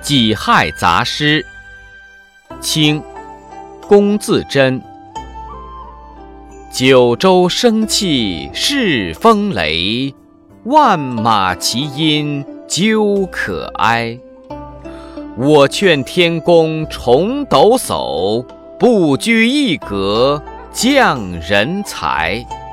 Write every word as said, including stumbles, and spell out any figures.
己亥杂诗，清，龚自珍。九州生气恃风雷，万马齐喑究可哀。我劝天公重抖擞，不拘一格降人才。